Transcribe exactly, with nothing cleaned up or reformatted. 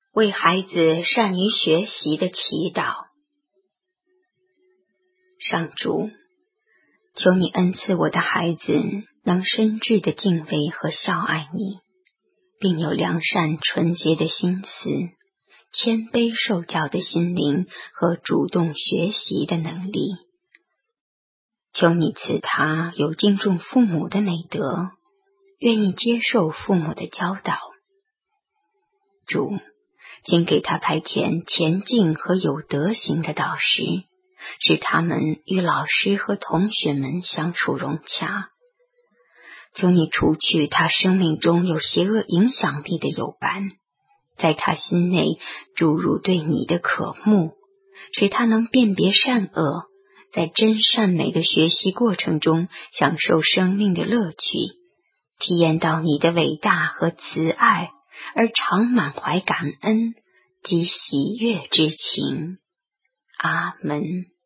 为孩子善于学习的祈祷。上主，求你恩赐我的孩子能深挚地敬畏和孝爱你，并有良善纯洁的心思，谦卑受教的心灵和主动学习的能力。求你赐他有敬重父母的美德，愿意接受父母的教导。主，请给他派遣前进和有德行的导师，使他们与老师和同学们相处融洽。求你除去他生命中有邪恶影响力的友伴，在他心内注入对你的渴慕，使他能辨别善恶，在真善美的学习过程中享受生命的乐趣，体验到你的伟大和慈爱，而常满怀感恩及喜悦之情。阿门。